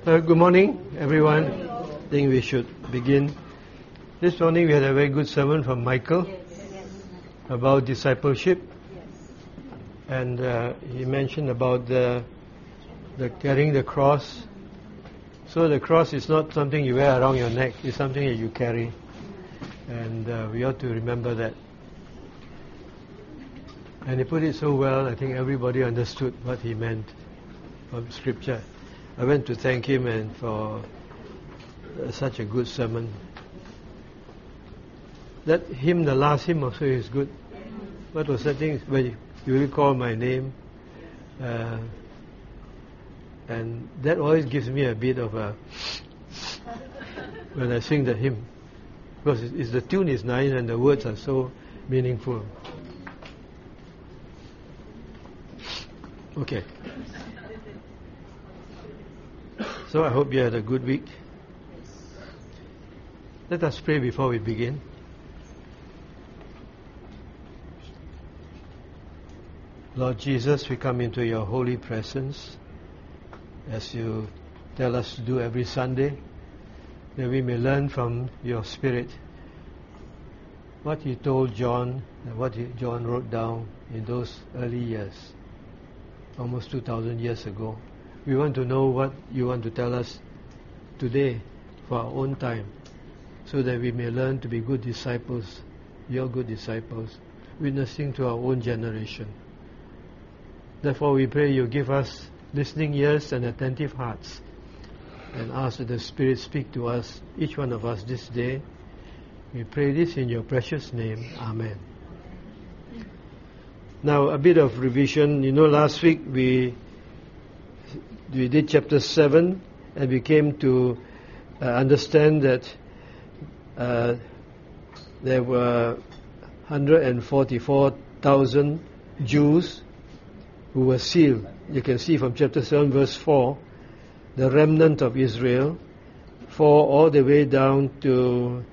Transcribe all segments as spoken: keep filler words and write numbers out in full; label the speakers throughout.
Speaker 1: Uh, good morning, everyone. I think we should begin. This morning we had a very good sermon from Michael about discipleship, and uh, he mentioned about the, the carrying the cross. So the cross is not something you wear around your neck; it's something that you carry, and uh, we ought to remember that. And he put it so well. I think everybody understood what he meant from Scripture. I went to thank him and for uh, such a good sermon. That hymn, the last hymn also is good. What was that thing? When you, you will call my name. Uh, and that always gives me a bit of a when I sing the hymn. Because it's, it's, the tune is nice and the words are so meaningful. Okay. So I hope you had a good week. Let us pray before we begin. Lord Jesus, we come into your holy presence as you tell us to do every Sunday, that we may learn from your Spirit what you told John and what you, John wrote down in those early years, almost two thousand years ago. We want to know what you want to tell us today for our own time, so that we may learn to be good disciples, your good disciples, witnessing to our own generation. Therefore we pray you give us listening ears and attentive hearts, and ask that the Spirit speak to us, each one of us this day. We pray this in your precious name. Amen. Now a bit of revision. You know, last week we we did chapter seven, and we came to uh, understand that uh, there were one hundred forty-four thousand Jews who were sealed. You can see from chapter seven verse four, the remnant of Israel, four all the way down to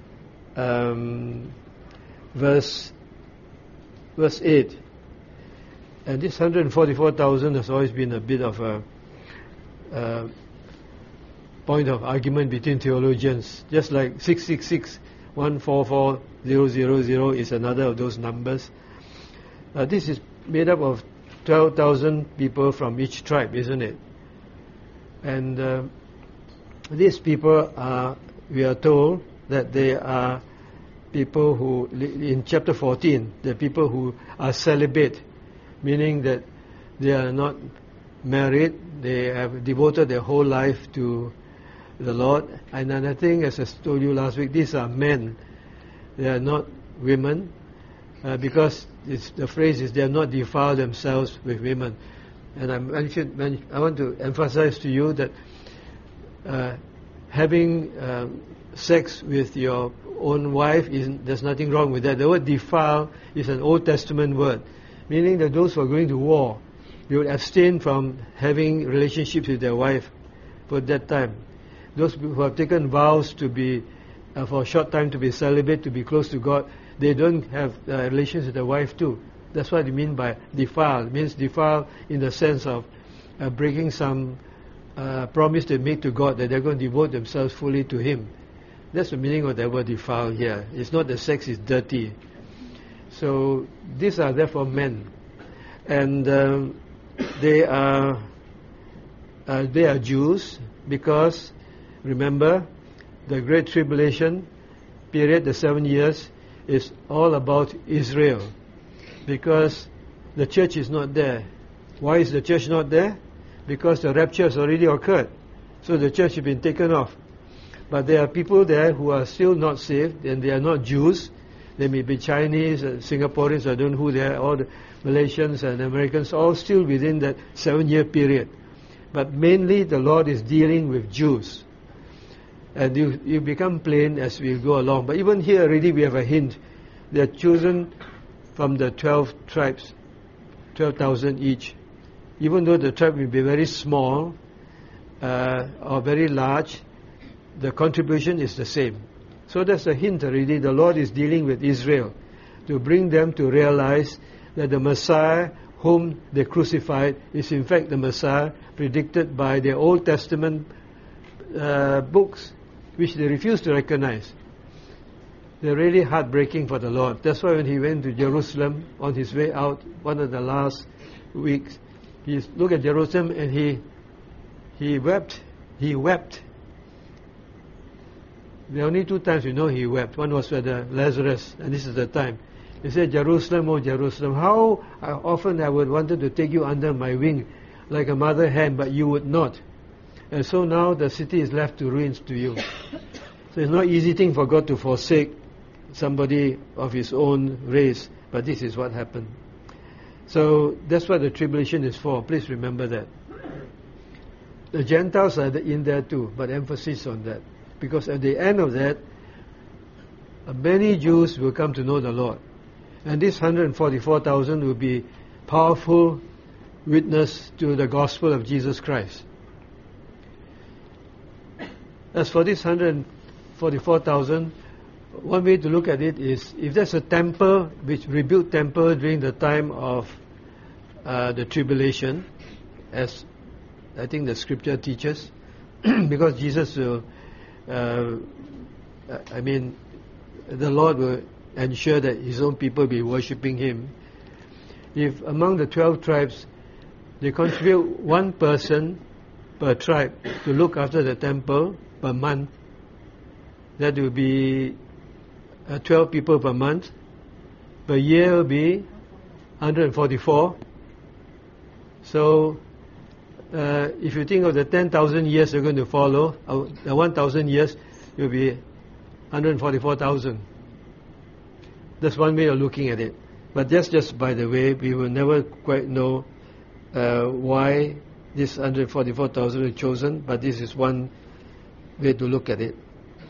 Speaker 1: um, verse verse eight. And this one hundred forty-four thousand has always been a bit of a uh, point of argument between theologians. Just like six six six, one four four zero zero zero is another of those numbers. Uh, this is made up of twelve thousand people from each tribe, isn't it? And uh, these people are, we are told that they are people who, in chapter fourteen, the people who are celibate, meaning that they are not married, they have devoted their whole life to the Lord. And another thing, as I told you last week, these are men, they are not women, uh, because it's, the phrase is they have not defiled themselves with women. And I, mentioned, I want to emphasize to you that uh, having um, sex with your own wife, isn't, there's nothing wrong with that. The word defile is an Old Testament word, meaning that those who are going to war, they would abstain from having relationships with their wife for that time. Those who have taken vows to be, uh, for a short time, to be celibate, to be close to God, they don't have uh, relations with their wife too. That's what they mean by defile. It means defile in the sense of uh, breaking some uh, promise they made to God that they're going to devote themselves fully to Him. That's the meaning of the word defile here. It's not that sex is dirty. So these are therefore men, and um, they are uh, they are Jews because, remember, the Great Tribulation period, the seven years, is all about Israel, because the church is not there. Why is the church not there? Because the rapture has already occurred, so the church has been taken off. But there are people there who are still not saved, and they are not Jews. They may be Chinese, uh, Singaporeans, I don't know who they are, all the Malaysians and Americans, all still within that seven-year period. But mainly the Lord is dealing with Jews. And you, you become plain as we go along. But even here already we have a hint. They are chosen from the twelve tribes, twelve thousand each. Even though the tribe will be very small uh, or very large, the contribution is the same. So that's a hint already. The Lord is dealing with Israel to bring them to realize that the Messiah whom they crucified is in fact the Messiah predicted by their Old Testament uh, books which they refuse to recognize. They're really heartbreaking for the Lord. That's why when he went to Jerusalem on his way out, one of the last weeks, he looked at Jerusalem and he he wept. He wept. There are only two times we know he wept. One was with Lazarus, and this is the time. He said, Jerusalem, oh Jerusalem, how often I would wanted to take you under my wing like a mother hen, but you would not. And so now the city is left to ruins to you. So it's not an easy thing for God to forsake somebody of his own race, but this is what happened. So that's what the tribulation is for. Please remember that. The Gentiles are in there too, but emphasis on that. Because at the end of that, many Jews will come to know the Lord. And this one hundred forty-four thousand will be powerful witness to the gospel of Jesus Christ. As for this one hundred forty-four thousand, one way to look at it is, if there's a temple, which rebuilt temple during the time of uh, the tribulation, as I think the scripture teaches, because Jesus will, uh, I mean, the Lord will ensure that his own people be worshipping him. If among the twelve tribes, they contribute one person per tribe to look after the temple per month, that will be uh, twelve people per month. Per year will be one hundred forty-four. So, uh, if you think of the ten thousand years you're going to follow, uh, the one thousand years, it will be one hundred forty-four thousand. That's one way of looking at it. But that's just by the way, we will never quite know uh, why this one hundred forty-four thousand was chosen, but this is one way to look at it.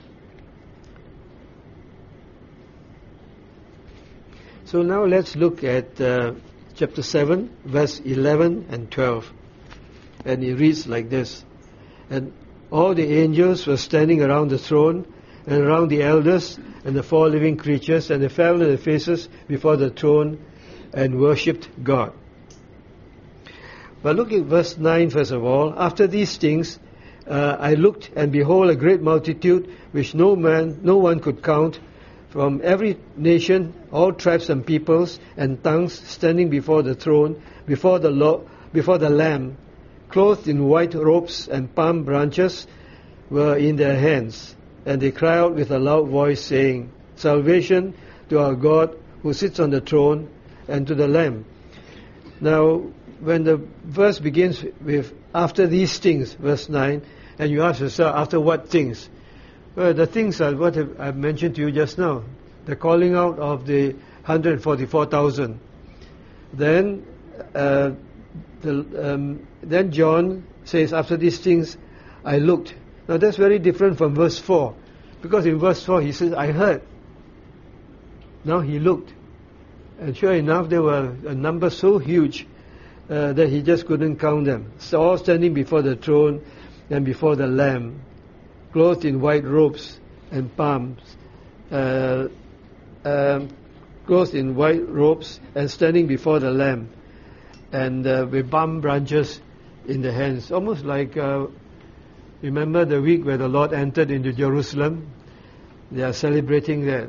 Speaker 1: So now let's look at uh, chapter seven, verse eleven and twelve. And it reads like this. And all the angels were standing around the throne and around the elders and the four living creatures, and they fell on their faces before the throne and worshipped God. But look at verse nine first of all. After these things, uh, I looked, and behold, a great multitude, which no man, no one could count, from every nation, all tribes and peoples and tongues, standing before the throne, before the Lord, before the Lamb, clothed in white robes, and palm branches were in their hands. And they cry out with a loud voice, saying, Salvation to our God who sits on the throne and to the Lamb. Now, when the verse begins with, after these things, verse nine, and you ask yourself, after what things? Well, the things are what I've mentioned to you just now. The calling out of the one hundred forty-four thousand. Then, uh, the, um, then John says, after these things, I looked. Now that's very different from verse four. Because in verse four he says, I heard. Now he looked. And sure enough, there were a number so huge uh, that he just couldn't count them. So all standing before the throne and before the Lamb, clothed in white robes and palms, uh, um, clothed in white robes and standing before the Lamb, and uh, with palm branches in the hands. Almost like, uh, remember the week where the Lord entered into Jerusalem? They are celebrating that.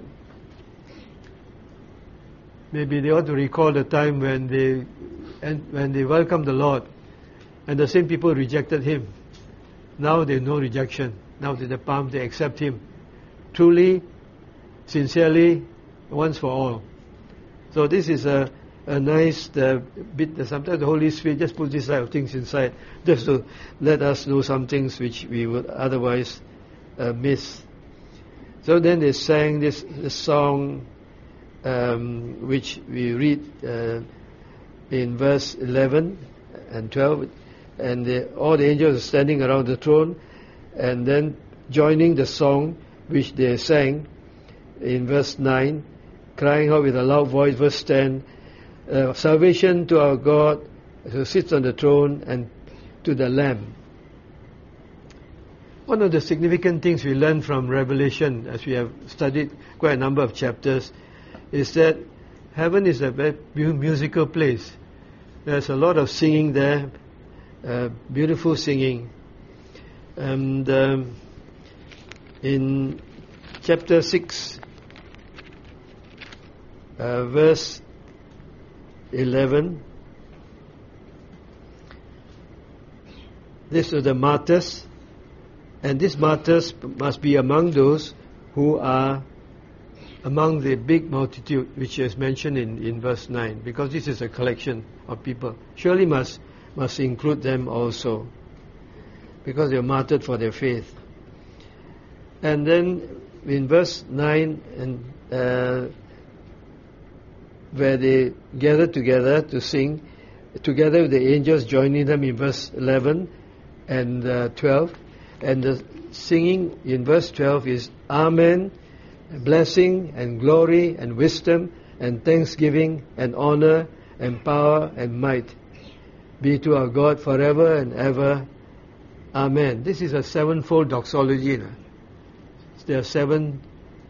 Speaker 1: Maybe they ought to recall the time when they and when they welcomed the Lord, and the same people rejected him. Now there's no rejection. Now to the palm, they accept him truly, sincerely, once for all. So this is a, a nice uh, bit. Sometimes the Holy Spirit just puts these type of things inside, just to let us know some things which we would otherwise uh, miss. So then they sang this, this song, um, which we read uh, in verse eleven and twelve, and the, all the angels are standing around the throne, and then joining the song which they sang in verse nine, crying out with a loud voice, verse ten, uh, salvation to our God who sits on the throne and to the Lamb. One of the significant things we learn from Revelation, as we have studied quite a number of chapters, is that heaven is a very musical place. There's a lot of singing there, uh, beautiful singing. And um, in chapter six, uh, verse eleven, these are the martyrs, and these martyrs must be among those who are among the big multitude, which is mentioned in, in verse nine, because this is a collection of people. Surely must must include them also, because they are martyred for their faith. And then in verse nine, and uh, where they gather together to sing, together with the angels joining them in verse eleven and uh, twelve, and the singing in verse twelve is Amen, blessing and glory and wisdom and thanksgiving and honor and power and might be to our God forever and ever. Amen. This is a sevenfold doxology. No? There are seven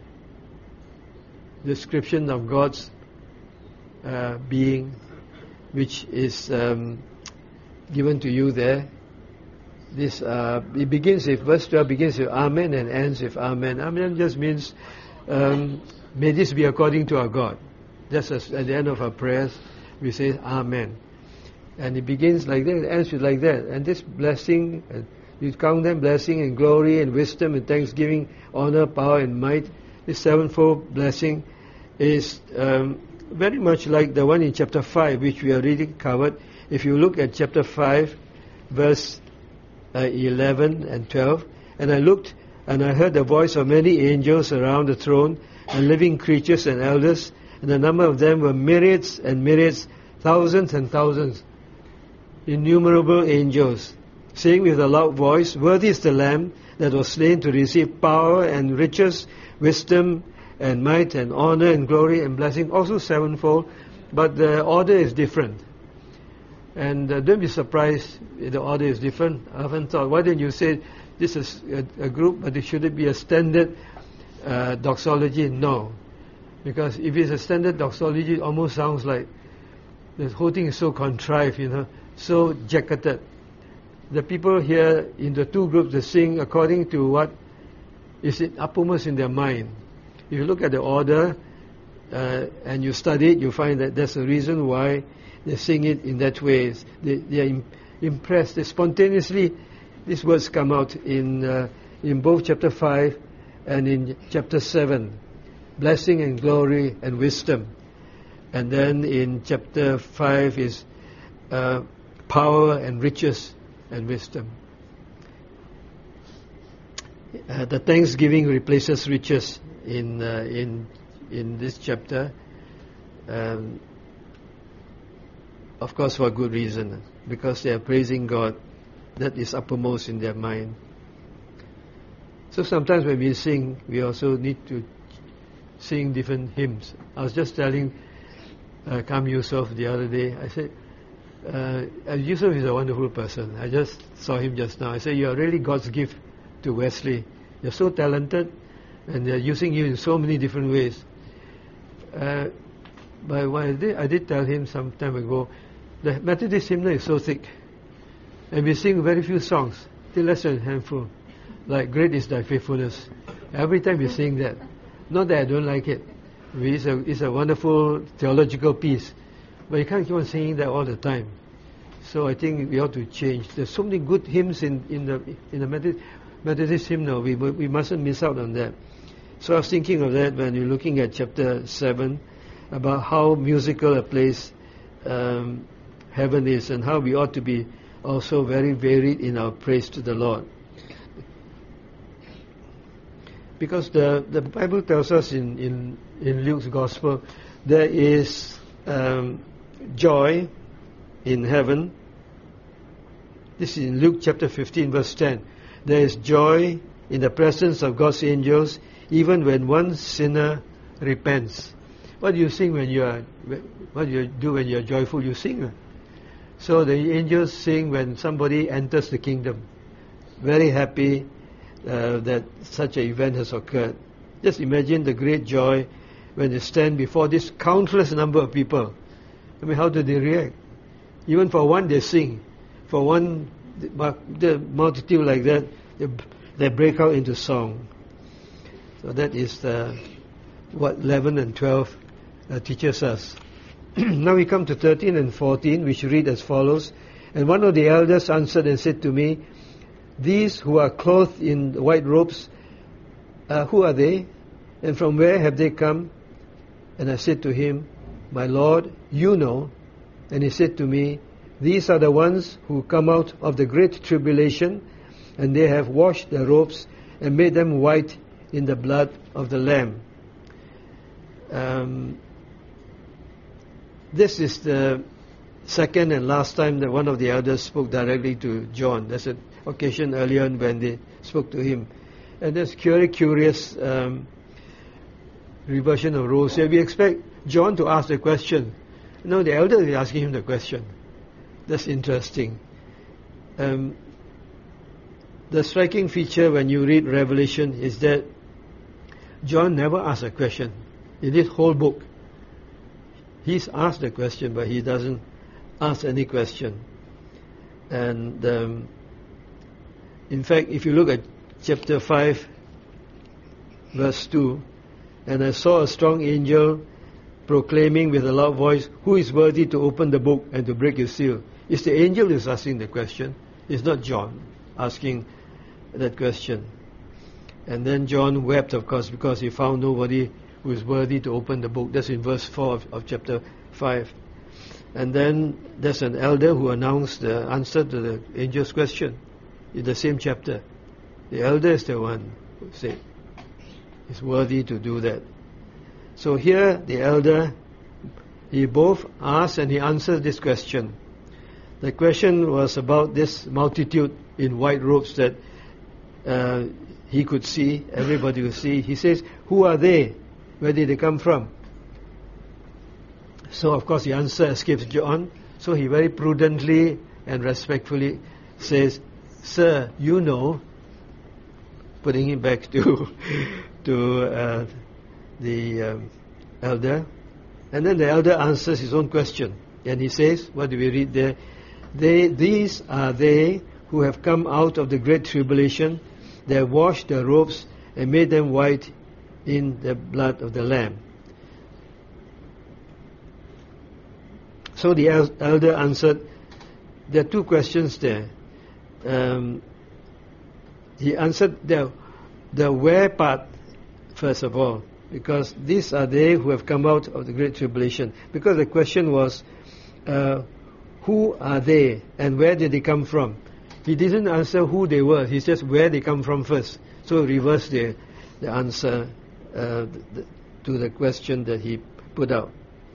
Speaker 1: descriptions of God's uh, being, which is um, given to you there. This uh, it begins with verse twelve begins with Amen and ends with Amen. Amen just means um, may this be according to our God. Just as at the end of our prayers we say Amen, and it begins like that, it ends with like that. And this blessing, uh, you count them, blessing and glory and wisdom and thanksgiving, honor, power and might. This sevenfold blessing is um, very much like the one in chapter five, which we already covered. If you look at chapter five, verse uh, eleven and twelve, and I looked and I heard the voice of many angels around the throne, and living creatures and elders, and the number of them were myriads and myriads, thousands and thousands, innumerable angels, saying with a loud voice, Worthy is the Lamb that was slain to receive power and riches, wisdom and might and honor and glory and blessing, also sevenfold, but the order is different. And uh, don't be surprised if the order is different. I often thought, why didn't you say this is a, a group, but it shouldn't be a standard uh, doxology? No. Because if it's a standard doxology, it almost sounds like the whole thing is so contrived, you know, so jacketed. The people here in the two groups, they sing according to what is uppermost in their mind. If you look at the order uh, and you study it, you find that there's a reason why they sing it in that way. They, they are im- impressed. They spontaneously, these words come out in uh, in both chapter five and in chapter seven. Blessing and glory and wisdom. And then in chapter five is uh, power and riches and wisdom. Uh, the thanksgiving replaces riches in uh, in in this chapter, um, of course for good reason, because they are praising God. That is uppermost in their mind. So sometimes when we sing, we also need to sing different hymns. I was just telling uh, Kam Yusuf the other day, I said, uh, Yusuf is a wonderful person. I just saw him just now. I said, you are really God's gift to Wesley. You're so talented, and they're using you in so many different ways. Uh, but what I did, I did tell him some time ago, the Methodist hymnal is so thick, and we sing very few songs, till less than a handful, like Great is Thy Faithfulness. Every time we sing that. Not that I don't like it. It's a, it's a wonderful theological piece, but you can't keep on singing that all the time. So I think we ought to change. There's so many good hymns in, in the in the Methodist, Methodist hymnal. We we mustn't miss out on that. So I was thinking of that when you're looking at chapter seven, about how musical a place um, heaven is, and how we ought to be also very varied in our praise to the Lord. Because the, the Bible tells us in, in, in Luke's Gospel, there is um, joy in heaven. This is in Luke chapter fifteen, verse ten. There is joy in the presence of God's angels, even when one sinner repents. What do you sing when you are? What do you do when you are joyful? You sing. So the angels sing when somebody enters the kingdom, very happy uh, that such an event has occurred. Just imagine the great joy when they stand before this countless number of people. I mean, how do they react? Even for one, they sing. For one, the multitude like that, they, they break out into song. So that is the, what eleven and twelve uh, teaches us. Now we come to thirteen and fourteen, which read as follows. And one of the elders answered and said to me, these who are clothed in white robes, uh, who are they? And from where have they come? And I said to him, my Lord, you know. And he said to me, these are the ones who come out of the great tribulation, and they have washed their robes and made them white in the blood of the Lamb. Um, this is the second and last time that one of the elders spoke directly to John. There's an occasion earlier when they spoke to him. And there's very curious um, reversion of roles here. We expect John to ask the question. No, the elder is asking him the question. That's interesting. Um, the striking feature when you read Revelation is that John never asks a question. In this whole book, he's asked the question, but he doesn't ask any question. And um, in fact, if you look at chapter five, verse two, and I saw a strong angel proclaiming with a loud voice, who is worthy to open the book and to break its seal? It's the angel who is asking the question. It's not John asking that question. And then John wept, of course, because he found nobody who is worthy to open the book. That's in verse four of, of chapter five. And then there's an elder who announced the answer to the angel's question in the same chapter. The elder is the one who said is worthy to do that. So here the elder, he both asks and he answers this question. The question was about this multitude in white robes that uh, he could see, everybody could see. He says, who are they? Where did they come from? So of course the answer escapes John. So he very prudently and respectfully says, sir, you know, putting it back to to uh, the um, elder. And then the elder answers his own question. And he says, what do we read there? They, these are they who have come out of the great tribulation. They have washed their robes and made them white in the blood of the Lamb. So the el- elder answered, there are two questions there. Um, he answered the, the where part, first of all, because these are they who have come out of the great tribulation. Because the question was, uh, who are they and where did they come from? He didn't answer who they were, he says where they come from first. So reverse the, the answer uh, the, to the question that he put out.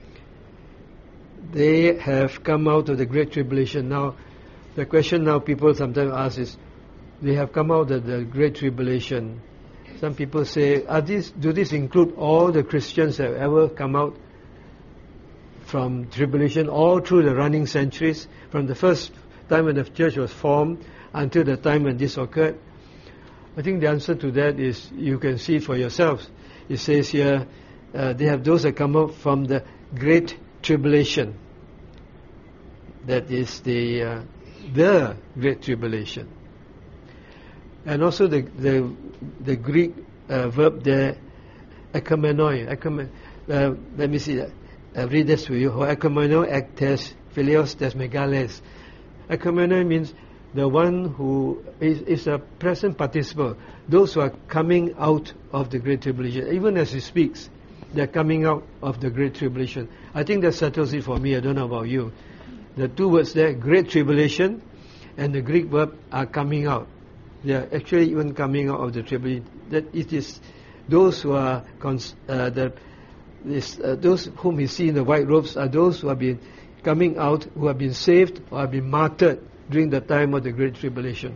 Speaker 1: They have come out of the great tribulation. Now, the question now people sometimes ask is, they have come out of the great tribulation. Some people say, are these, do this include all the Christians that have ever come out from tribulation all through the running centuries, from the first time when the church was formed until the time when this occurred? I think the answer to that is, you can see it for yourselves. It says here, uh, they have those that come out from the great tribulation. That is the uh, the great tribulation. And also the the, the Greek uh, verb there, ekomenoi. Ekomen, uh, let me see that. I'll read this to you. Ekomenoi ektes philios tes megales. Ekomenoi means the one who is, is a present participle. Those who are coming out of the great tribulation. Even as he speaks, they're coming out of the great tribulation. I think that settles it for me. I don't know about you. The two words there, great tribulation, and the Greek verb are coming out. They are actually even coming out of the tribulation. That it is those who are cons- uh, the this, uh, those whom we see in the white robes are those who have been coming out, who have been saved or have been martyred during the time of the great tribulation.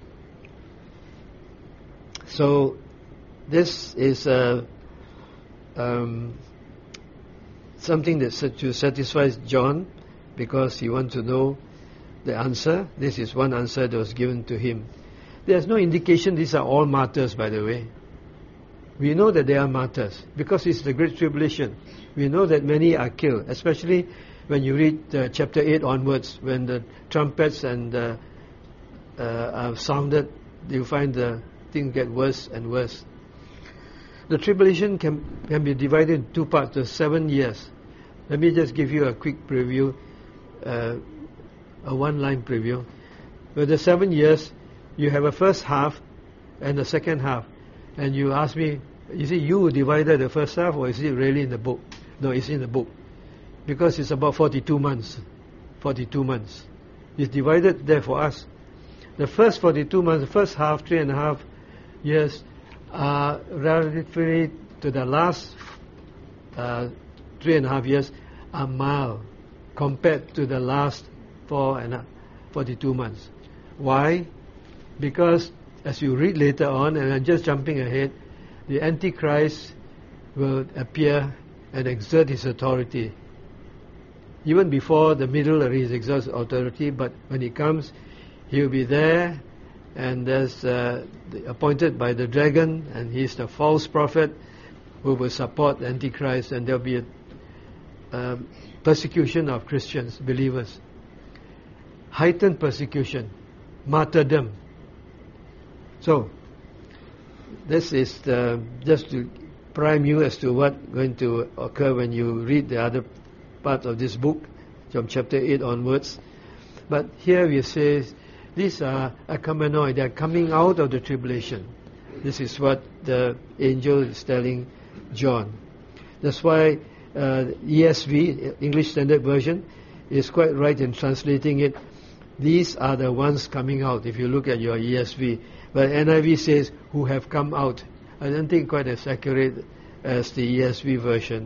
Speaker 1: So this is uh, um, something that satisfies John, because he wants to know the answer. This is one answer that was given to him. There's no indication these are all martyrs, by the way. We know that they are martyrs because it's the great tribulation. We know that many are killed, especially when you read uh, chapter eight onwards, when the trumpets and uh, uh, are sounded you find the things get worse and worse. The tribulation can, can be divided in two parts, the seven years. Let me just give you a quick preview, uh, a one-line preview. With the seven years, you have a first half and a second half. And you ask me, is it you who divided the first half, or is it really in the book? No, it's in the book. Because it's about forty-two months. forty-two months. It's divided there for us. The first forty-two months, the first half, three and a half years, are relatively to the last uh, three and a half years, are mild compared to the last four and a, forty-two months. Why? Because as you read later on, and I'm just jumping ahead, the Antichrist will appear and exert his authority. Even before the middle, he exerts authority, but when he comes, he will be there, and there's uh, the, appointed by the dragon, and he's the false prophet who will support the Antichrist, and there will be a um, persecution of Christians, believers. Heightened persecution, martyrdom. So, this is the, just to prime you as to what's going to occur when you read the other part of this book, from chapter eight onwards. But here we say, these are achaemenoi, they are coming out of the tribulation. This is what the angel is telling John. That's why uh, E S V, English Standard Version, is quite right in translating it. These are the ones coming out, if you look at your E S V. But N I V says, who have come out. I don't think quite as accurate as the E S V version.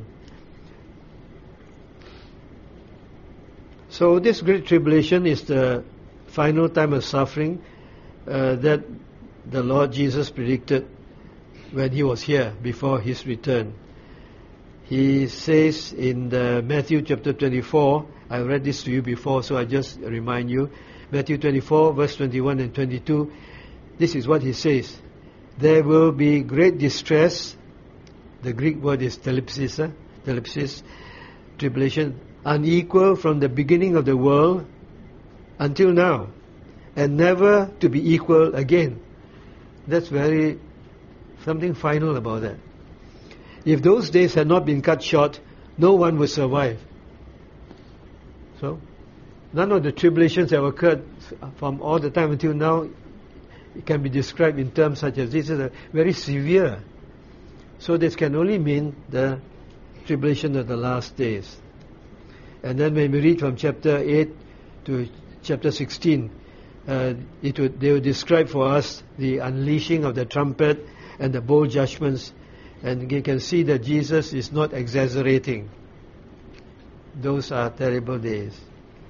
Speaker 1: So this great tribulation is the final time of suffering uh, that the Lord Jesus predicted when he was here before his return. He says in the Matthew chapter twenty-four, I read this to you before, so I just remind you, Matthew twenty-four verse twenty-one and twenty-two, this is what he says: there will be great distress, the Greek word is thlipsis, eh? thlipsis, tribulation, unequal from the beginning of the world until now, and never to be equal again. That's very, something final about that. If those days had not been cut short, no one would survive. So, none of the tribulations that have occurred from all the time until now can be described in terms such as this is a very severe. So this can only mean the tribulation of the last days. And then when we read from chapter eight to chapter sixteen, uh, it would, they will describe for us the unleashing of the trumpet and the bowl judgments, and you can see that Jesus is not exaggerating. Those are terrible days.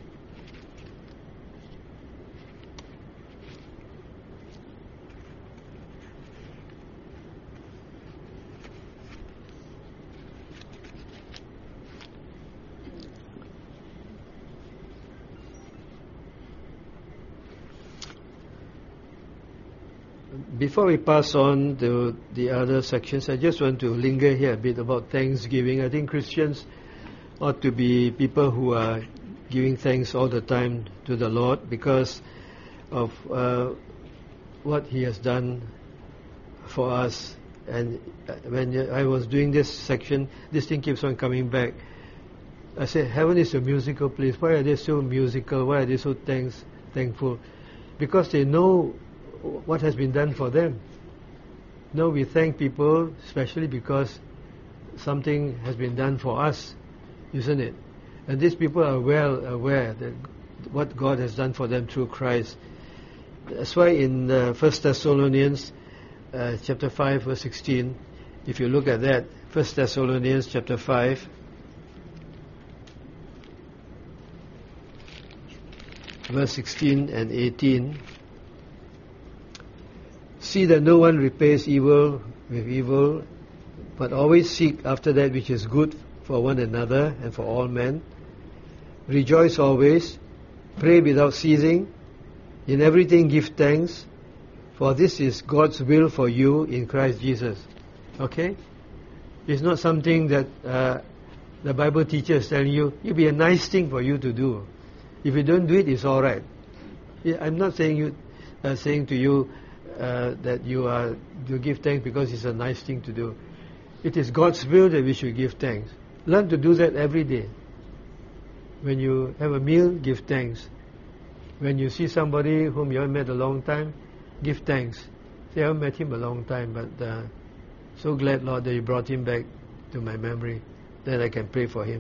Speaker 1: Before we pass on to the other sections, I just want to linger here a bit about Thanksgiving. I think Christians ought to be people who are giving thanks all the time to the Lord because of uh, what He has done for us. And when I was doing this section, this thing keeps on coming back. I said, heaven is a musical place. Why are they so musical? Why are they so thanks, thankful? Because they know what has been done for them. No, we thank people especially because something has been done for us, isn't it? And these people are well aware that what God has done for them through Christ. That's why in uh, First Thessalonians uh, chapter five verse sixteen, if you look at that, First Thessalonians chapter five verse sixteen and eighteen, see that no one repays evil with evil, but always seek after that which is good for one another and for all men. Rejoice always, pray without ceasing, in everything give thanks, for this is God's will for you in Christ Jesus. Okay? It's not something that uh, the Bible teacher is telling you, it'll be a nice thing for you to do. If you don't do it, it's alright. I'm not saying you, uh, saying to you, uh, that you are you give thanks because it's a nice thing to do. It is God's will that we should give thanks. Learn to do that every day. When you have a meal, give thanks. When you see somebody whom you haven't met a long time, give thanks. Say, I haven't met him a long time, but uh, so glad, Lord, that you brought him back to my memory. Then I can pray for him.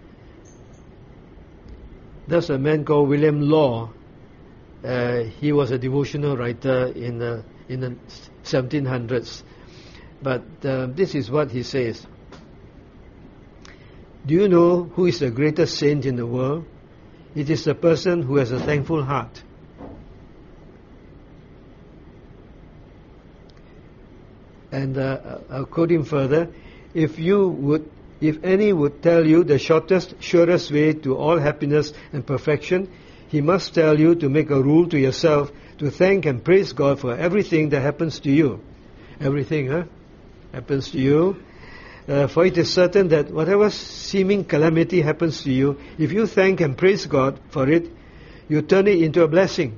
Speaker 1: There's a man called William Law. Uh, he was a devotional writer in the, in the seventeen hundreds. But uh, this is what he says. Do you know who is the greatest saint in the world? It is the person who has a thankful heart. And uh, I'll quote him further. If you would, if any would tell you the shortest, surest way to all happiness and perfection, he must tell you to make a rule to yourself to thank and praise God for everything that happens to you. Everything, huh? Happens to you. Uh, for it is certain that whatever seeming calamity happens to you, if you thank and praise God for it, you turn it into a blessing.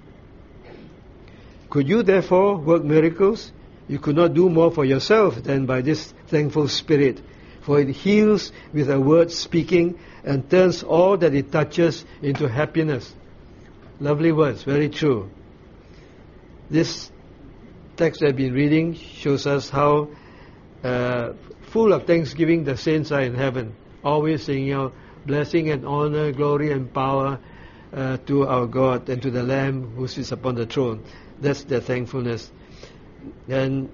Speaker 1: Could you therefore work miracles? You could not do more for yourself than by this thankful spirit, for it heals with a word speaking and turns all that it touches into happiness. Lovely words, very true. This text I've been reading shows us how uh, full of thanksgiving the saints are in heaven, always singing out blessing and honor, glory and power uh, to our God and to the Lamb who sits upon the throne. That's their thankfulness. And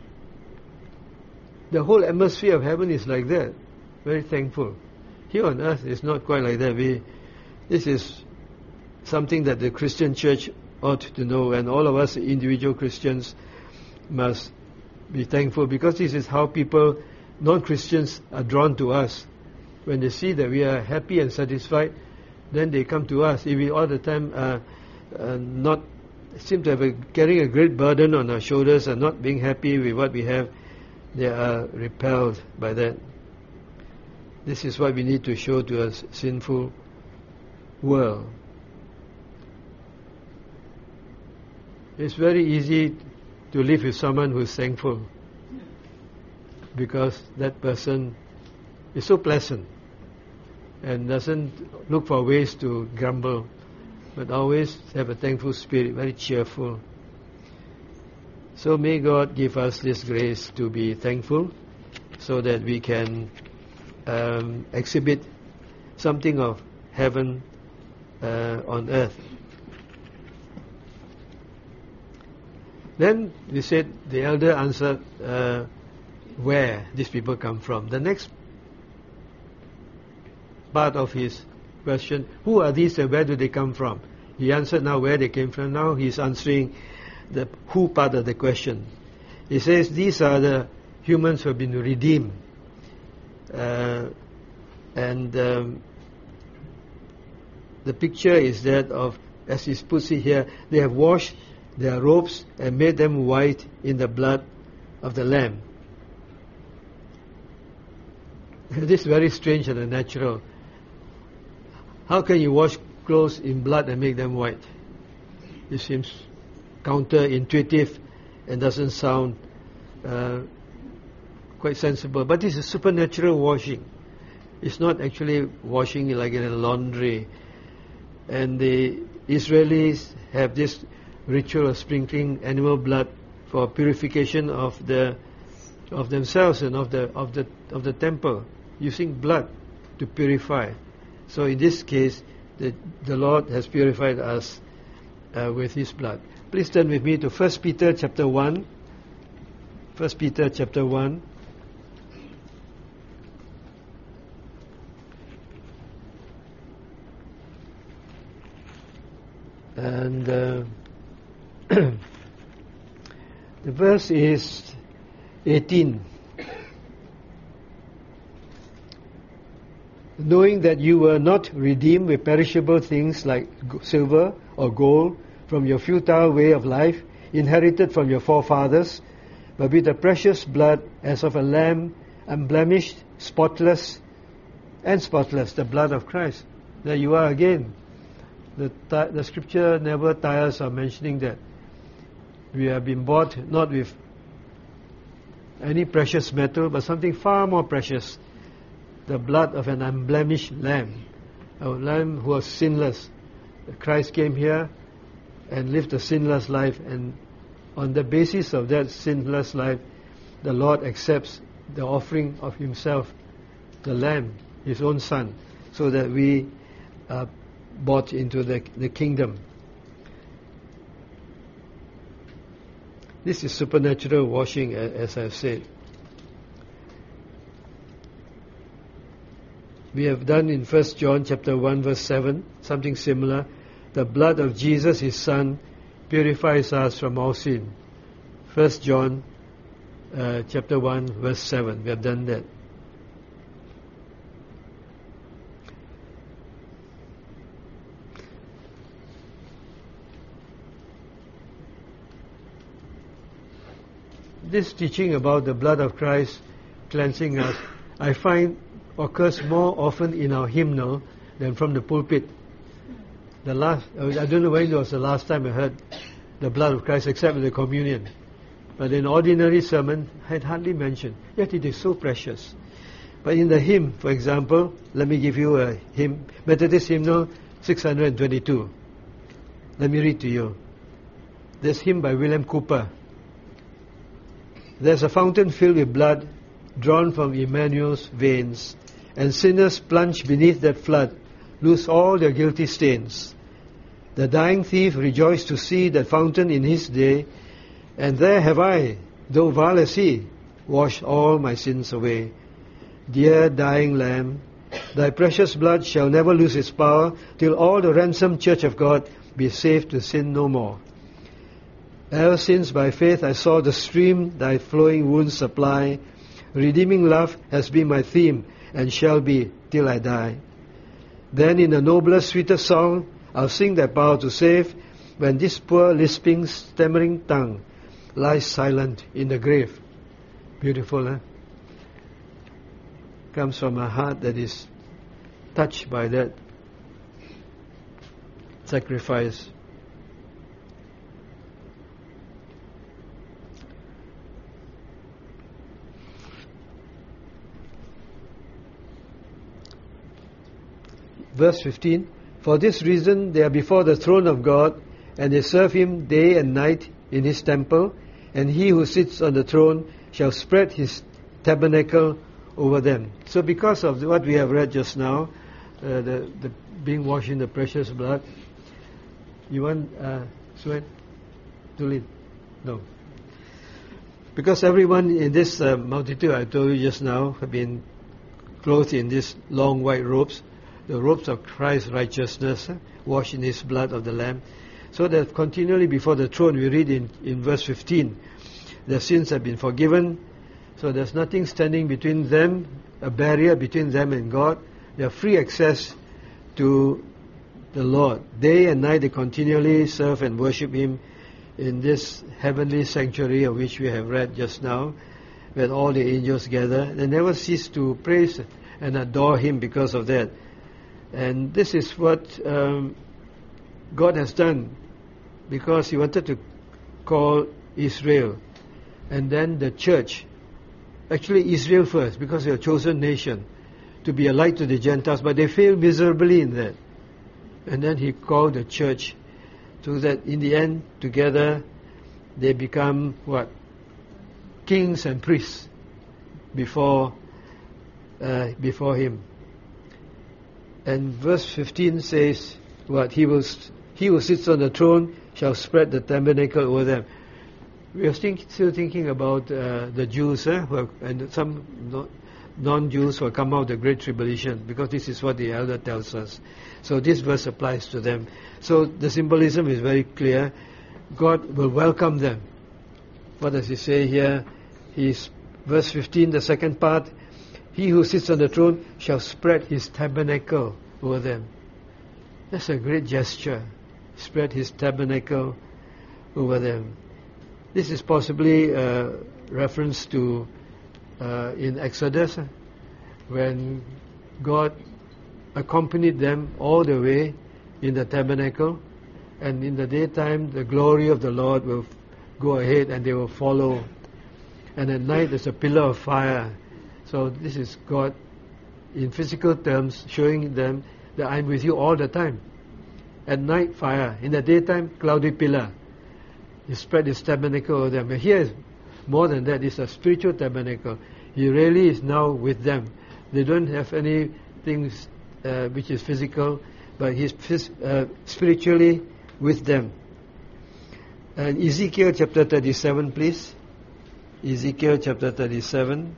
Speaker 1: the whole atmosphere of heaven is like that, very thankful. Here on earth it's not quite like that. We, this is something that the Christian church ought to know, and all of us individual Christians must be thankful, because this is how people, non-Christians, are drawn to us. When they see that we are happy and satisfied, then they come to us. If we all the time uh, uh, not seem to have a, carrying a great burden on our shoulders and not being happy with what we have, they are repelled by that. This is what we need to show to a sinful world. It's very easy to live with someone who is thankful, because that person is so pleasant and doesn't look for ways to grumble, but always have a thankful spirit, very cheerful. So may God give us this grace to be thankful, so that we can um, exhibit something of heaven uh, on earth. Then we said the elder answered uh, where these people come from. The next part of his question, who are these and where do they come from? He answered now where they came from. Now he's answering the who part of the question. He says these are the humans who have been redeemed. Uh, and um, the picture is that of, as he puts it here, they have washed their robes and made them white in the blood of the Lamb. This is very strange and unnatural. How can you wash clothes in blood and make them white? It seems counterintuitive and doesn't sound uh, quite sensible. But this is supernatural washing. It's not actually washing like in a laundry. And the Israelis have this ritual of sprinkling animal blood for purification of the of themselves and of the of the of the temple, using blood to purify. So in this case, the the Lord has purified us uh, with His blood. Please turn with me to First Peter chapter one. First Peter chapter one. And uh, the verse is eighteen. Knowing that you were not redeemed with perishable things like silver or gold from your futile way of life, inherited from your forefathers, but with the precious blood as of a lamb, unblemished, spotless, and spotless, the blood of Christ. There you are again. The, the scripture never tires of mentioning that. we have been bought not with any precious metal, but something far more precious, the blood of an unblemished lamb, a lamb who was sinless. Christ came here and lived a sinless life, and on the basis of that sinless life, the Lord accepts the offering of Himself, the Lamb, His own Son, so that we are bought into the, the kingdom. This is supernatural washing, as I've said. We have done in First John chapter one verse seven something similar. The blood of Jesus, His Son, purifies us from all sin. First John uh, chapter one verse seven. We have done that. This teaching about the blood of Christ cleansing us, I find occurs more often in our hymnal than from the pulpit. The last, I don't know when was the last time I heard the blood of Christ except in the communion. But in ordinary sermon, I had hardly mentioned. Yet it is so precious. But in the hymn, for example, let me give you a hymn, Methodist hymnal six hundred twenty-two. Let me read to you. This hymn by William Cooper. There's a fountain filled with blood drawn from Emmanuel's veins, and sinners plunged beneath that flood lose all their guilty stains. The dying thief rejoiced to see that fountain in his day, and there have I, though vile as he, washed all my sins away. Dear dying Lamb, thy precious blood shall never lose its power till all the ransomed church of God be saved to sin no more. Ever since by faith I saw the stream thy flowing wounds supply, redeeming love has been my theme and shall be till I die. Then in a nobler, sweeter song I'll sing thy power to save, when this poor lisping, stammering tongue lies silent in the grave. Beautiful, huh? Comes from a heart that is touched by that sacrifice. Verse fifteen, for this reason they are before the throne of God, and they serve Him day and night in His temple, and He who sits on the throne shall spread His tabernacle over them. So because of what we have read just now, uh, the, the being washed in the precious blood, you want uh, sweat to lead? No. Because everyone in this uh, multitude I told you just now have been clothed in these long white robes, the robes of Christ's righteousness, uh, washed in His blood of the Lamb, so that continually before the throne, we read in, in verse fifteen, their sins have been forgiven, so there's nothing standing between them, a barrier between them and God. They have free access to the Lord. Day and night they continually serve and worship Him in this heavenly sanctuary of which we have read just now, where all the angels gather. They never cease to praise and adore Him because of that. And this is what um, God has done, because He wanted to call Israel and then the church, actually Israel first, because they are a chosen nation, to be a light to the Gentiles, but they failed miserably in that. And then He called the church, so that in the end, together, they become what? Kings and priests before uh, before Him. And verse fifteen says, what? He will, he who sits on the throne shall spread the tabernacle over them. We are think, still thinking about uh, the Jews, eh, who have, and some no, non-Jews who have come out of the Great Tribulation, because this is what the elder tells us. So this verse applies to them. So the symbolism is very clear. God will welcome them. What does He say here? He's, verse fifteen, the second part, He who sits on the throne shall spread His tabernacle over them. That's a great gesture. Spread His tabernacle over them. This is possibly a reference to uh, in Exodus, when God accompanied them all the way in the tabernacle, and in the daytime the glory of the Lord will go ahead and they will follow. And at night there's a pillar of fire. So this is God in physical terms showing them that I'm with you all the time. At night, fire. In the daytime, cloudy pillar. He spread his tabernacle over them. But here is more than that. It's a spiritual tabernacle. He really is now with them. They don't have any things uh, which is physical, but he's phys- uh, spiritually with them. And Ezekiel chapter thirty-seven, please. Ezekiel chapter thirty-seven.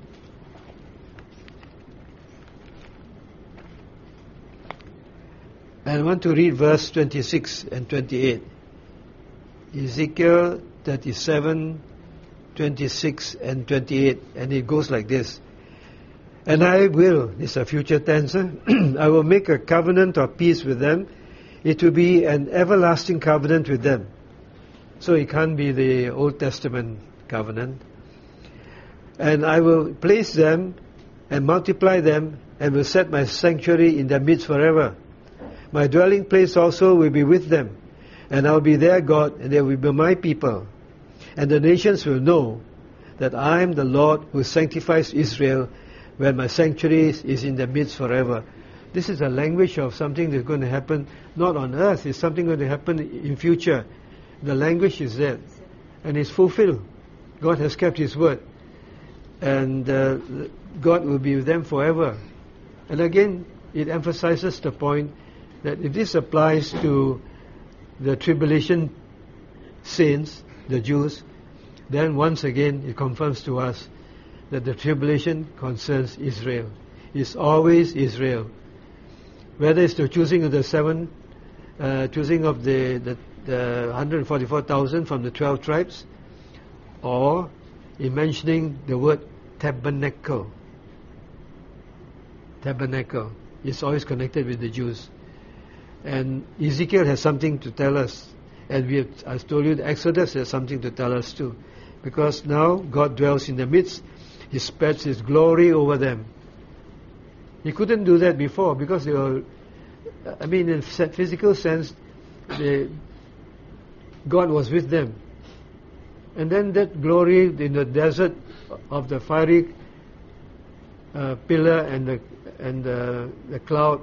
Speaker 1: And I want to read verse twenty-six and twenty-eight. Ezekiel thirty-seven, twenty-six and twenty-eight. And it goes like this. And I will, this is a future tense, I will make a covenant of peace with them. It will be an everlasting covenant with them. So it can't be the Old Testament covenant. And I will place them and multiply them and will set my sanctuary in their midst forever. My dwelling place also will be with them, and I will be their God, and they will be my people. And the nations will know that I am the Lord who sanctifies Israel, when my sanctuary is in their midst forever. This is a language of something that's going to happen not on earth, it's something going to happen in future. The language is there, and it's fulfilled. God has kept His word, and uh, God will be with them forever. And again, it emphasizes the point that if this applies to the tribulation saints, the Jews, then once again it confirms to us that the tribulation concerns Israel. It's always Israel. Whether it's the choosing of the seven, uh, choosing of the, the, the one hundred forty-four thousand from the twelve tribes, or in mentioning the word tabernacle. Tabernacle is always connected with the Jews. And Ezekiel has something to tell us. And we have, as told you, the Exodus has something to tell us too. Because now God dwells in the midst. He spreads His glory over them. He couldn't do that before because they were, I mean, in a physical sense, they, God was with them. And then that glory in the desert of the fiery uh, pillar and the and the, the cloud,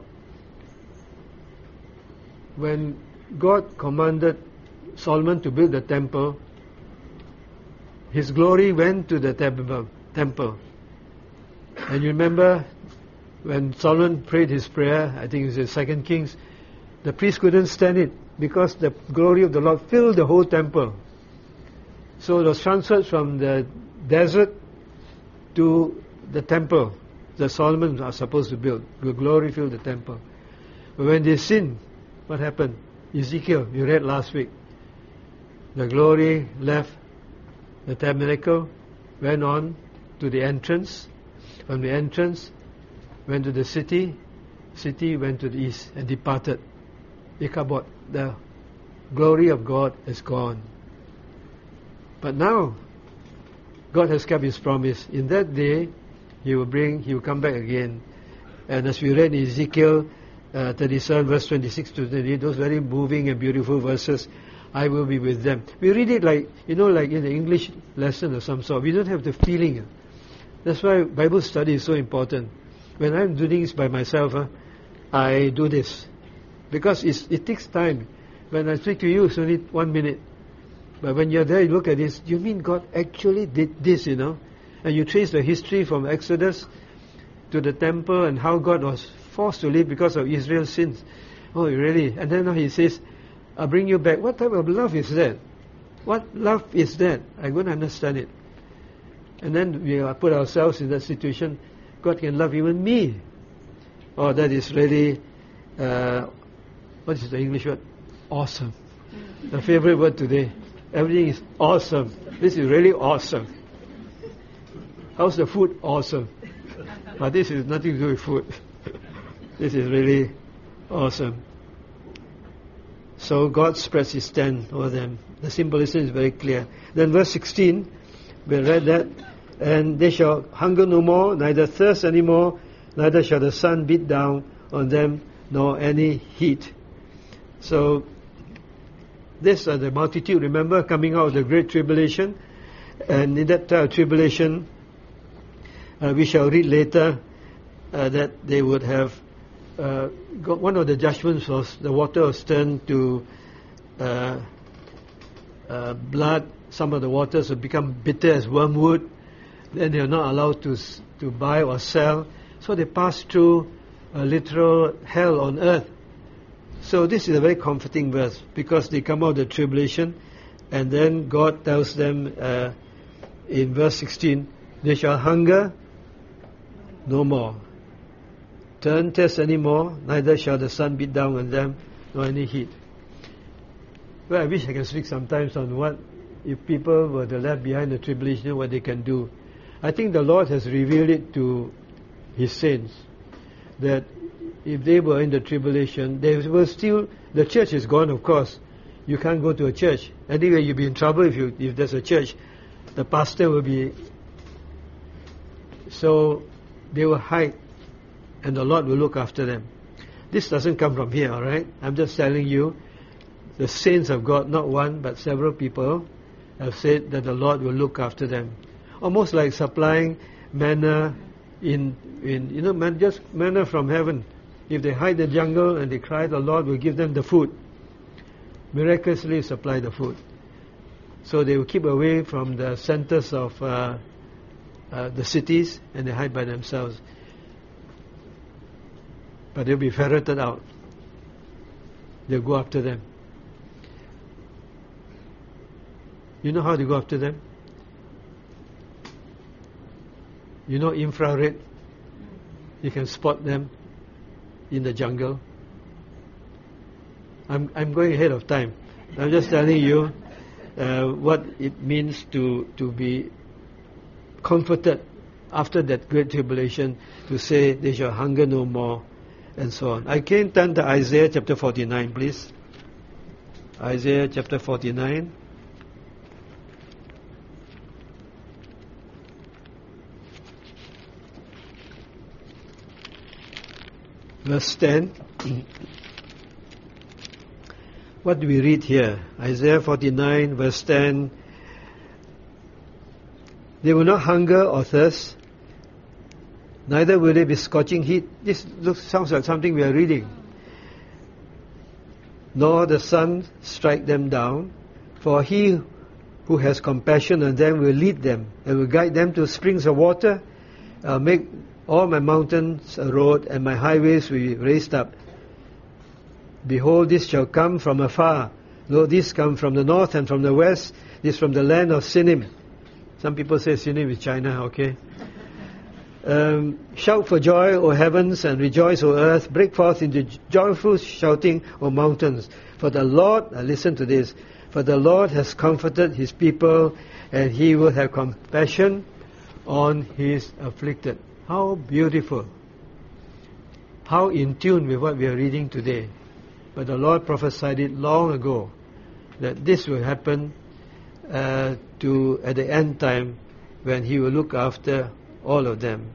Speaker 1: when God commanded Solomon to build the temple, his glory went to the temple. And you remember when Solomon prayed his prayer, I think it was in Second Kings, the priest couldn't stand it because the glory of the Lord filled the whole temple. So it was transferred from the desert to the temple that Solomon was supposed to build. The glory filled the temple. But when they sinned, what happened? Ezekiel, you read last week. The glory left the tabernacle, went on to the entrance. From the entrance, went to the city. City went to the east and departed. Ichabod, the glory of God is gone. But now, God has kept His promise. In that day, He will bring, He will come back again. And as we read in Ezekiel uh, thirty-seven, verse twenty-six to twenty-eight, those very moving and beautiful verses, I will be with them. We read it like, you know, like in the English lesson of some sort. We don't have the feeling. That's why Bible study is so important. When I'm doing this by myself, uh, I do this. Because it's, it takes time. When I speak to you, it's only one minute. But when you're there, you look at this, you mean God actually did this, you know? And you trace the history from Exodus to the temple and how God was forced to leave because of Israel's sins. Oh, really? And then now He says, I'll bring you back. What type of love is that? What love is that? I don't understand it. And then we put ourselves in that situation. God can love even me. Oh, that is really, uh, what is the English word? Awesome. The favorite word today. Everything is awesome. This is really awesome. How's the food? Awesome. But this is nothing to do with food. This is really awesome. So God spreads His tent over them. The symbolism is very clear. Then verse sixteen, we read that, and they shall hunger no more, neither thirst any more, neither shall the sun beat down on them, nor any heat. So This are the multitude, remember, coming out of the great tribulation. And in that uh, tribulation, uh, we shall read later uh, that they would have uh, got, one of the judgments was the water was turned to uh, uh, blood. Some of the waters would become bitter as wormwood. Then they are not allowed to to buy or sell. So they pass through a literal hell on earth. So this is a very comforting verse, because they come out of the tribulation, and then God tells them uh, in verse sixteen, they shall hunger no more, turn thirst any more, neither shall the sun beat down on them, nor any heat. Well, I wish I can speak sometimes on what, if people were left behind the tribulation, what they can do. I think the Lord has revealed it to His saints, that if they were in the tribulation, they were still, the church is gone, of course. You can't go to a church. Anyway, you'll be in trouble if you if there's a church. The pastor will be... So, they will hide, and the Lord will look after them. This doesn't come from here, alright? I'm just telling you, the saints of God, not one, but several people, have said that the Lord will look after them. Almost like supplying manna in, in you know, man, just manna from heaven. If they hide in the jungle and they cry, the Lord will give them the food. Miraculously supply the food. So they will keep away from the centers of uh, uh, the cities, and they hide by themselves. But they'll be ferreted out. They'll go after them. You know how they go after them? You know infrared? You can spot them in the jungle. I'm I'm going ahead of time. I'm just telling you uh, what it means to to be comforted after that great tribulation, to say they shall hunger no more, and so on. I can turn to Isaiah chapter forty-nine, please. Isaiah chapter forty-nine. Verse ten. What do we read here? Isaiah forty-nine, verse ten. They will not hunger or thirst, neither will they be scorching heat. This looks, sounds like something we are reading. Nor the sun strike them down, for he who has compassion on them will lead them, and will guide them to springs of water. I'll make all my mountains a road, and my highways will be raised up. Behold, this shall come from afar. Lo, this come from the north and from the west. This from the land of Sinim. Some people say Sinim is China, okay? Um, shout for joy, O heavens, and rejoice, O earth. Break forth into joyful shouting, O mountains. For the Lord, now listen to this, for the Lord has comforted His people, and He will have compassion on His afflicted. How beautiful. How in tune with what we are reading today. But the Lord prophesied it long ago, that this will happen uh, to at the end time, when He will look after all of them.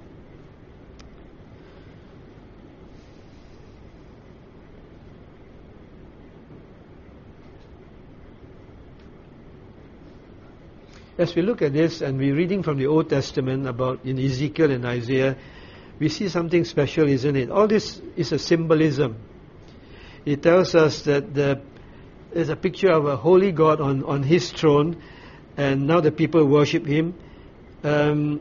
Speaker 1: As we look at this, and we're reading from the Old Testament about in Ezekiel and Isaiah, we see something special, isn't it? All this is a symbolism. It tells us that the, there's a picture of a holy God on, on His throne, and now the people worship Him. Um,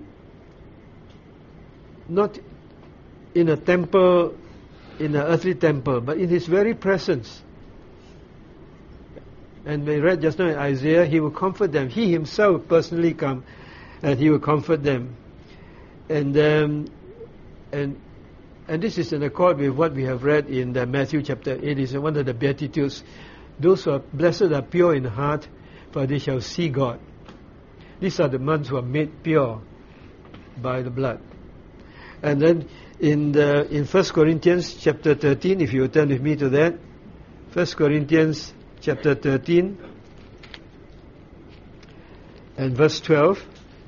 Speaker 1: not in a temple, in an earthly temple, but in His very presence. And we read just now in Isaiah, He will comfort them. He Himself will personally come, and He will comfort them. And um, and and this is in accord with what we have read in the Matthew chapter eight. It's one of the Beatitudes. Those who are blessed are pure in heart, for they shall see God. These are the ones who are made pure by the blood. And then in the in First Corinthians chapter thirteen, if you will turn with me to that, First Corinthians chapter thirteen and verse twelve.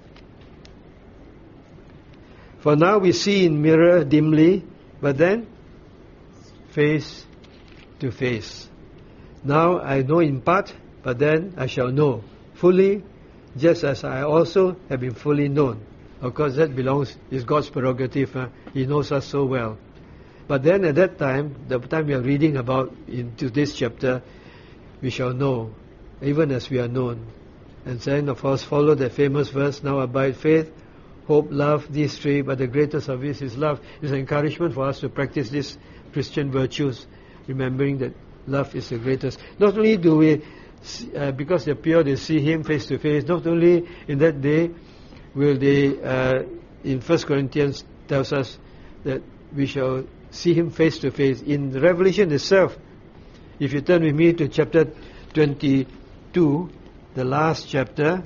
Speaker 1: For now we see in mirror dimly, but then face to face. Now I know in part, but then I shall know fully, just as I also have been fully known. Of course, that belongs, is God's prerogative. Huh? He knows us so well. But then at that time, the time we are reading about in today's chapter, we shall know, even as we are known. And then, of course, follow the famous verse, now abide faith, hope, love, these three, but the greatest of these is love. It's an encouragement for us to practice these Christian virtues, remembering that love is the greatest. Not only do we, uh, because they're pure, they see Him face to face, not only in that day will they, uh, in First Corinthians tells us that we shall see Him face to face. In the Revelation itself, if you turn with me to chapter twenty-two, the last chapter,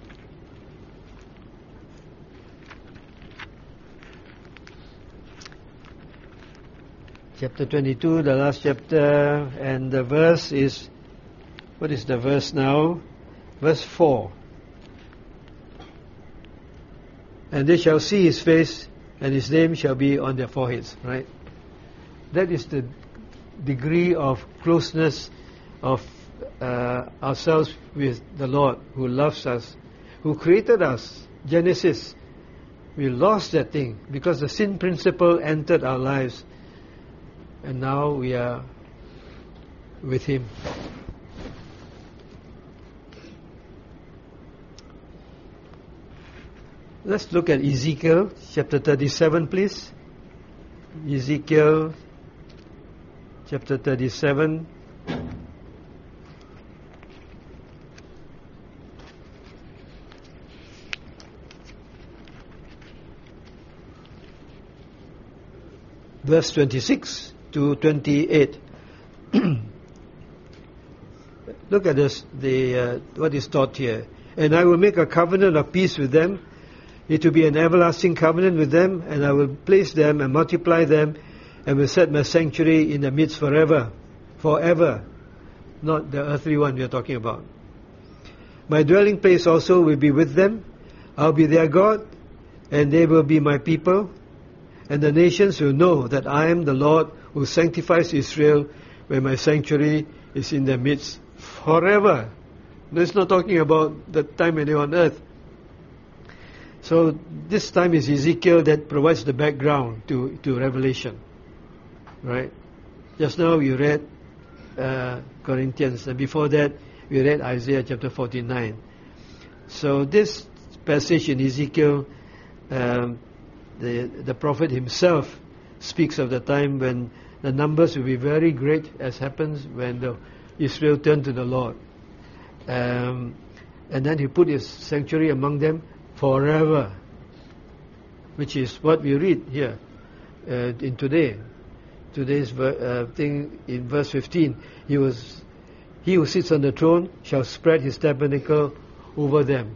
Speaker 1: chapter twenty-two, the last chapter, and the verse is, what is the verse now? Verse four. And they shall see His face, and His name shall be on their foreheads. Right? That is the degree of closeness of uh, ourselves with the Lord, who loves us, who created us. Genesis. We lost that thing because the sin principle entered our lives, and now we are with Him. Let's look at Ezekiel chapter thirty-seven, please. Ezekiel chapter thirty-seven. Verse twenty-six to twenty-eight. Look at this, the uh, what is taught here. And I will make a covenant of peace with them. It will be an everlasting covenant with them, and I will place them and multiply them, and will set my sanctuary in the midst forever. Forever. Not the earthly one we are talking about. My dwelling place also will be with them. I'll be their God, and they will be my people. And the nations will know that I am the Lord who sanctifies Israel, when my sanctuary is in their midst forever. It's not talking about the time when they are on earth. So this time is Ezekiel that provides the background to, to Revelation. Right? Just now we read uh, Corinthians, and before that we read Isaiah chapter forty-nine. So this passage in Ezekiel, um, the, the prophet himself speaks of the time when the numbers will be very great, as happens when the Israel turned to the Lord. Um, and then He put His sanctuary among them forever, which is what we read here uh, in today. Today's ver- uh, thing in verse fifteen. He was, He who sits on the throne shall spread His tabernacle over them.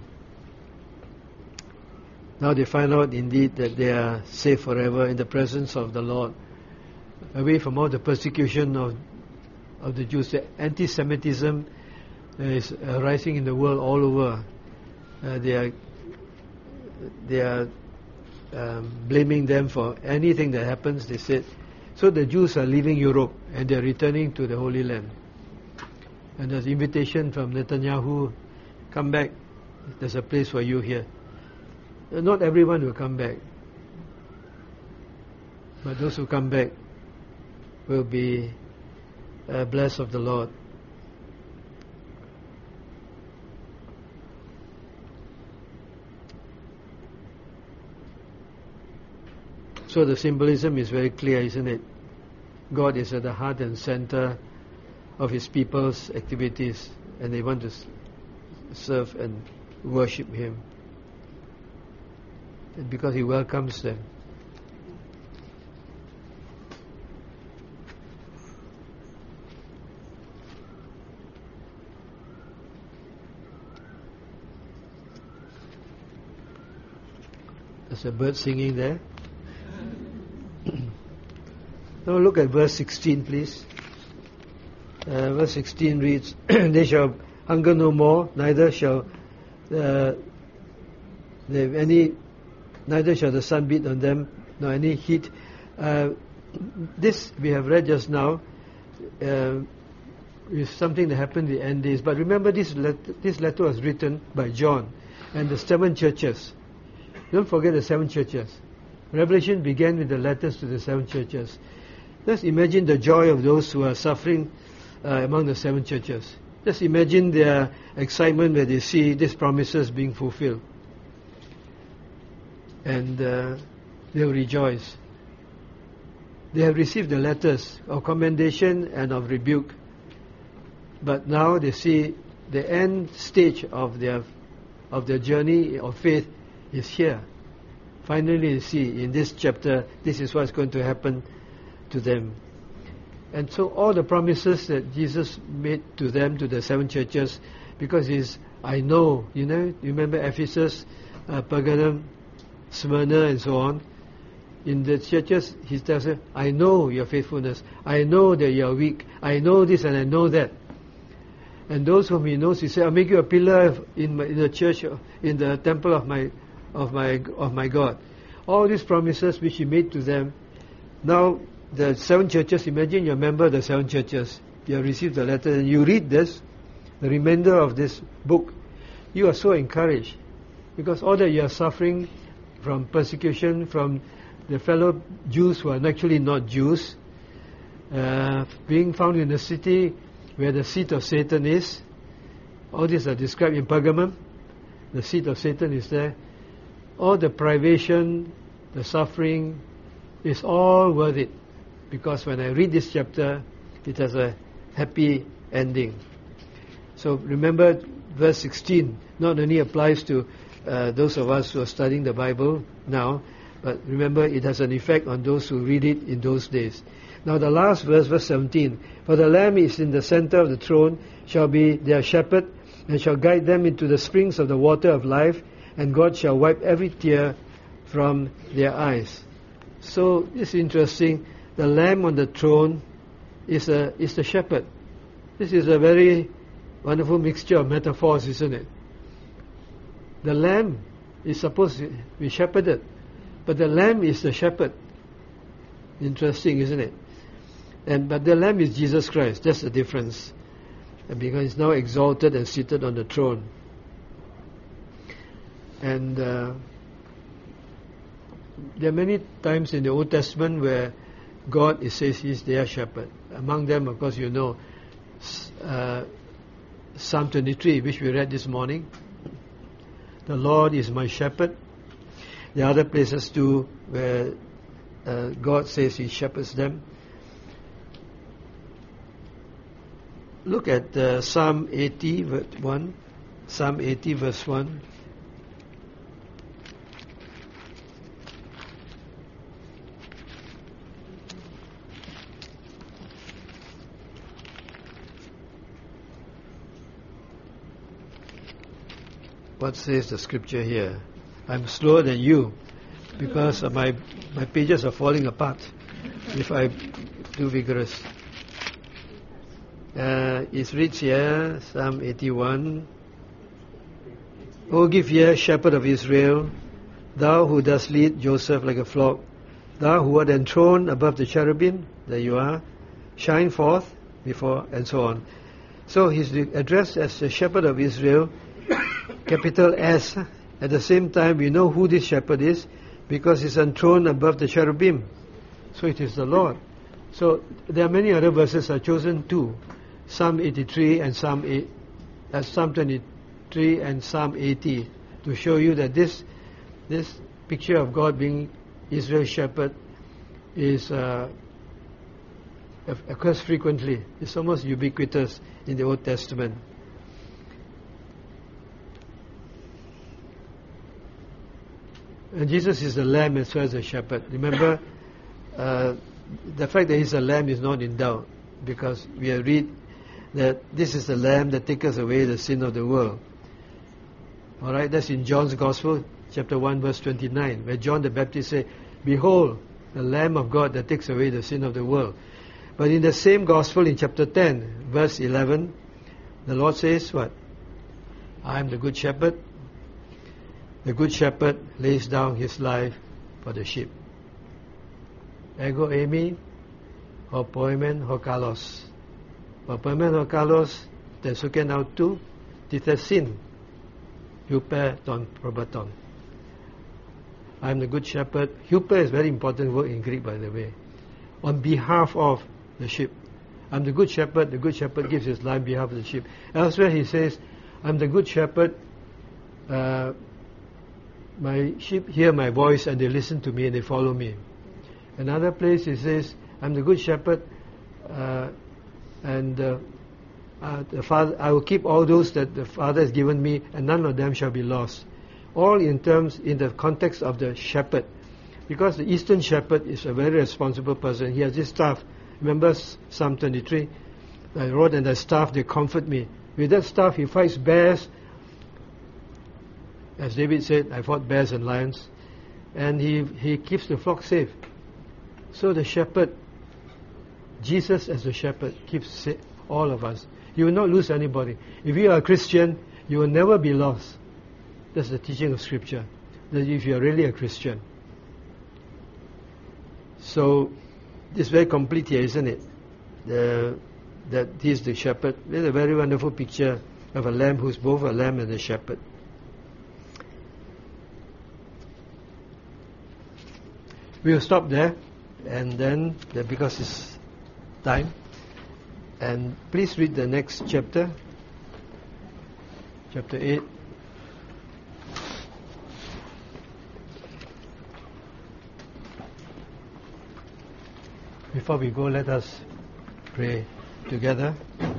Speaker 1: Now they find out indeed that they are safe forever in the presence of the Lord, away from all the persecution of of the Jews. The anti-Semitism is rising in the world all over. Uh, they are they are um, blaming them for anything that happens, they said. So the Jews are leaving Europe and they are returning to the Holy Land. And there's invitation from Netanyahu, come back, there's a place for you here. Not everyone will come back, but those who come back will be uh, blessed of the Lord. So the symbolism is very clear, isn't it? God is at the heart and center of His people's activities, and they want to serve and worship Him. And because He welcomes them. There's a bird singing there. Now look at verse sixteen, please. Uh, verse sixteen reads, they shall hunger no more, neither shall uh, they have any, neither shall the sun beat on them, nor any heat. Uh, this we have read just now. Uh, is something that happened in the end days. But remember, this letter, this letter was written by John and the seven churches. Don't forget the seven churches. Revelation began with the letters to the seven churches. Just imagine the joy of those who are suffering uh, among the seven churches. Just imagine their excitement when they see these promises being fulfilled. And uh, they will rejoice. They have received the letters of commendation and of rebuke. But now they see the end stage of their of their journey of faith is here. Finally, you see in this chapter, this is what's going to happen to them. And so all the promises that Jesus made to them, to the seven churches, because he's, I know, you know, you remember Ephesus, uh, Pergamum, Smyrna, and so on. In the churches, he tells them, I know your faithfulness. I know that you are weak. I know this and I know that. And those whom he knows, he said, I'll make you a pillar in, my, in the church, in the temple of my, of my, of my God. All these promises which he made to them. Now, the seven churches, imagine you're a member of the seven churches. You have received the letter and you read this, the remainder of this book. You are so encouraged. Because all that you are suffering from persecution, from the fellow Jews who are actually not Jews, uh, being found in a city where the seat of Satan is. All these are described in Pergamum. The seat of Satan is there. All the privation, the suffering, is all worth it. Because when I read this chapter, it has a happy ending. So remember, verse sixteen not only applies to uh, those of us who are studying the Bible now, but remember it has an effect on those who read it in those days. Now the last verse, verse seventeen. For the Lamb is in the center of the throne, shall be their shepherd, and shall guide them into the springs of the water of life, and God shall wipe every tear from their eyes. So it's interesting. The Lamb on the throne is a is the shepherd. This is a very wonderful mixture of metaphors, isn't it? The Lamb is supposed to be shepherded, but the Lamb is the shepherd. Interesting, isn't it? And but the Lamb is Jesus Christ. That's the difference. And because he's now exalted and seated on the throne. And uh, there are many times in the Old Testament where God, it says, He's their shepherd. Among them, of course, you know, uh, Psalm twenty-three, which we read this morning. The Lord is my shepherd. There are other places too where uh, God says He shepherds them. Look at uh, Psalm eighty, verse one. Psalm eighty, verse one. What says the scripture here? I'm slower than you because my my pages are falling apart if I'm too vigorous. Uh, it reads here, Psalm eighty-one. O give ear, shepherd of Israel, thou who dost lead Joseph like a flock, thou who art enthroned above the cherubim, there you are, shine forth before, and so on. So he's addressed as the shepherd of Israel, capital S. At the same time, we know who this shepherd is because he's enthroned above the cherubim. So it is the Lord. So there are many other verses. I've chosen two, Psalm eighty-three and Psalm eight, uh, Psalm twenty-three and Psalm eighty, to show you that this this picture of God being Israel's shepherd is uh, occurs frequently. It's almost ubiquitous in the Old Testament. And Jesus is the lamb as well as the shepherd. Remember, uh, the fact that he's a lamb is not in doubt, because we have read that this is the lamb that taketh away the sin of the world. Alright, that's in John's Gospel, chapter one, verse twenty-nine, where John the Baptist said, Behold, the Lamb of God that takes away the sin of the world. But in the same Gospel, in chapter ten, verse eleven, the Lord says what? I am the good shepherd. The good shepherd lays down his life for the sheep. Ego eimi, ho poimen, ho kalos. Pameno Carlos, dan suken autu, titesin, hupe ton probaton. I am the good shepherd. Hupe is very important word in Greek, by the way. On behalf of the sheep. I'm the good shepherd. The good shepherd gives his life on behalf of the sheep. Elsewhere he says, I'm the good shepherd. Uh, my sheep hear my voice and they listen to me and they follow me. Another place he says, I'm the good shepherd, uh, and uh, uh, the Father, I will keep all those that the Father has given me, and none of them shall be lost. All in terms, in the context of the shepherd, because the Eastern shepherd is a very responsible person. He has this staff. Remember Psalm twenty-three? The rod and the staff, they comfort me. With that staff, he fights bears. As David said, I fought bears and lions. And he, he keeps the flock safe. So the shepherd, Jesus as the shepherd, keeps all of us. You will not lose anybody. If you are a Christian, you will never be lost. That's the teaching of Scripture. That if you are really a Christian. So, it's very complete here, isn't it? The, that he is the shepherd. There's a very wonderful picture of a lamb who's both a lamb and a shepherd. We'll stop there, and then, because it's time, and please read the next chapter, chapter eight. Before we go, let us pray together.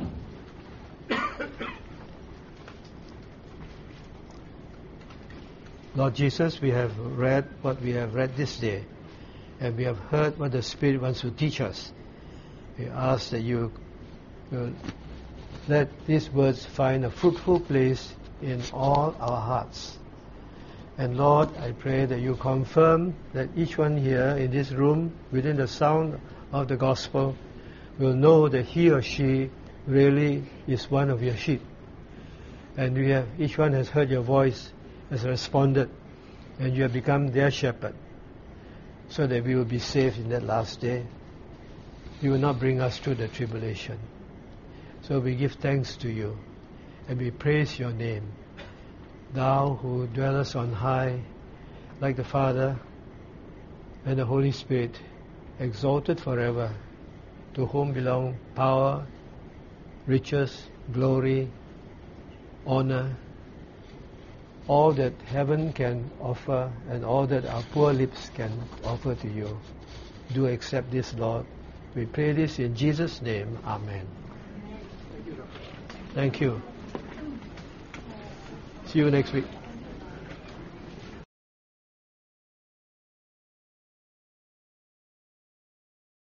Speaker 1: Lord Jesus, we have read what we have read this day, and we have heard what the Spirit wants to teach us. We ask that you will let these words find a fruitful place in all our hearts. And Lord, I pray that you confirm that each one here in this room, within the sound of the gospel, will know that he or she really is one of your sheep. And we have, each one has heard your voice, has responded, and you have become their shepherd, so that we will be saved in that last day. You will not bring us through the tribulation. So we give thanks to you, and we praise your name. Thou who dwellest on high, like the Father and the Holy Spirit, exalted forever, to whom belong power, riches, glory, honor, all that heaven can offer and all that our poor lips can offer to you. Do accept this, Lord. We pray this in Jesus' name. Amen. Thank you. See you next week.